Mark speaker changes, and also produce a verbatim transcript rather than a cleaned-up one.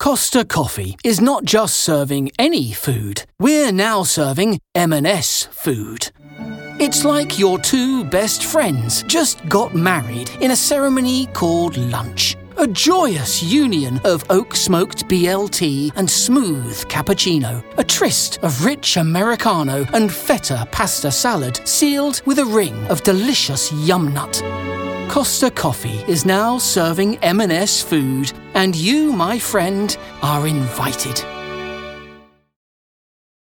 Speaker 1: Costa Coffee is not just serving any food. We're now serving M and S food. It's like your two best friends just got married in a ceremony called lunch. A joyous union of oak-smoked B L T and smooth cappuccino. A tryst of rich Americano and feta pasta salad sealed with a ring of delicious yum nut. Costa Coffee is now serving M and S food, and you, my friend, are invited.